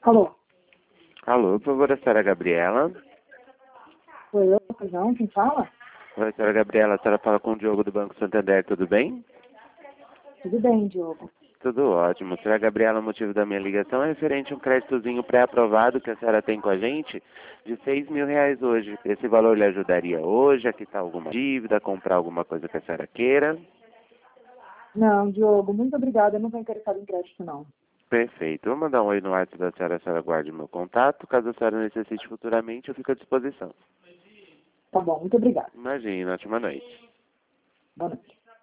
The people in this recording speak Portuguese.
Alô? Alô, por favor, a senhora Gabriela. Oi, eu, não, quem fala? Oi, senhora Gabriela, a senhora fala com o Diogo do Banco Santander, tudo bem? Tudo bem, Diogo. Tudo ótimo. Senhora Gabriela, o motivo da minha ligação é referente a um créditozinho pré-aprovado que a senhora tem com a gente de R$ 6.000 hoje. Esse valor lhe ajudaria hoje a quitar alguma dívida, comprar alguma coisa que a senhora queira? Não, Diogo, muito obrigada. Eu não estou interessado em crédito, não. Perfeito. Vou mandar um oi no WhatsApp da senhora, a senhora guarde o meu contato. Caso a senhora necessite futuramente, eu fico à disposição. Tá bom, muito obrigada. Imagina, ótima noite. Boa noite.